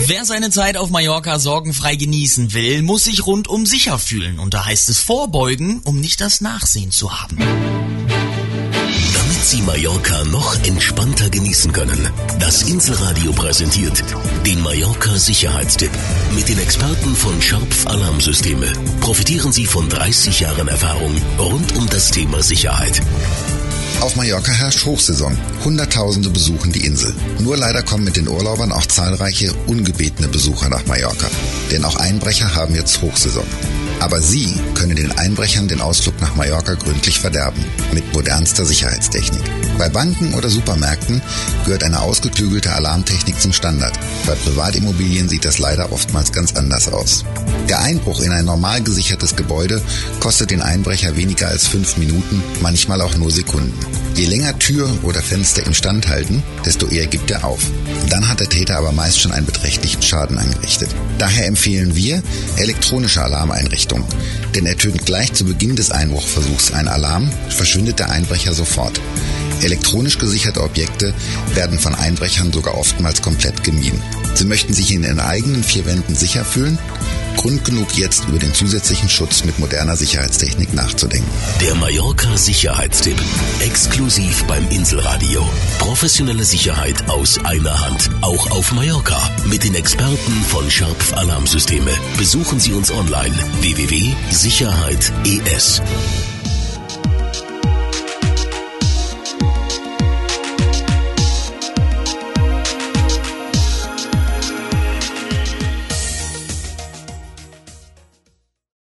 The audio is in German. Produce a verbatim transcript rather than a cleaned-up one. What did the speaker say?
Wer seine Zeit auf Mallorca sorgenfrei genießen will, muss sich rundum sicher fühlen. Und da heißt es vorbeugen, um nicht das Nachsehen zu haben. Damit Sie Mallorca noch entspannter genießen können, das Inselradio präsentiert den Mallorca Sicherheitstipp. Mit den Experten von Scharpf Alarmsysteme profitieren Sie von dreißig Jahren Erfahrung rund um das Thema Sicherheit. Auf Mallorca herrscht Hochsaison. Hunderttausende besuchen die Insel. Nur leider kommen mit den Urlaubern auch zahlreiche ungebetene Besucher nach Mallorca. Denn auch Einbrecher haben jetzt Hochsaison. Aber Sie können den Einbrechern den Ausflug nach Mallorca gründlich verderben. Mit modernster Sicherheitstechnik. Bei Banken oder Supermärkten gehört eine ausgeklügelte Alarmtechnik zum Standard. Bei Privatimmobilien sieht das leider oftmals ganz anders aus. Der Einbruch in ein normal gesichertes Gebäude kostet den Einbrecher weniger als fünf Minuten, manchmal auch nur Sekunden. Je länger Tür oder Fenster instand halten, desto eher gibt er auf. Dann hat der Täter aber meist schon einen beträchtlichen Schaden angerichtet. Daher empfehlen wir elektronische Alarmeinrichtungen. Denn ertönt gleich zu Beginn des Einbruchversuchs ein Alarm, verschwindet der Einbrecher sofort. Elektronisch gesicherte Objekte werden von Einbrechern sogar oftmals komplett gemieden. Sie möchten sich in Ihren eigenen vier Wänden sicher fühlen? Grund genug, jetzt über den zusätzlichen Schutz mit moderner Sicherheitstechnik nachzudenken. Der Mallorca Sicherheitstipp. Exklusiv beim Inselradio. Professionelle Sicherheit aus einer Hand. Auch auf Mallorca. Mit den Experten von Scharpf Alarmsysteme. Besuchen Sie uns online w w w punkt sicherheit punkt e s.